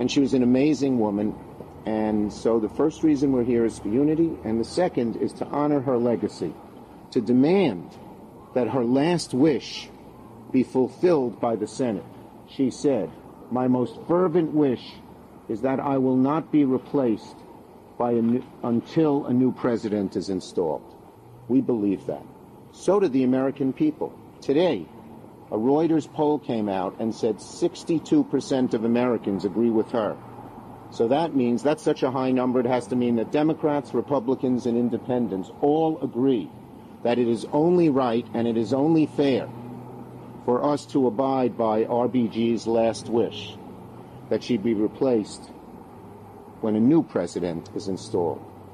And she was an amazing woman. And so the first reason we're here is for unity, and the second is to honor her legacy, to demand that her last wish be fulfilled by the Senate. She said, "My most fervent wish is that I will not be replaced until a new president is installed." We believe that. So do the American people. Today, a Reuters poll came out and said 62% of Americans agree with her. So that means, that's such a high number, it has to mean that Democrats, Republicans, and Independents all agree that it is only right and it is only fair for us to abide by RBG's last wish, that she be replaced when a new president is installed.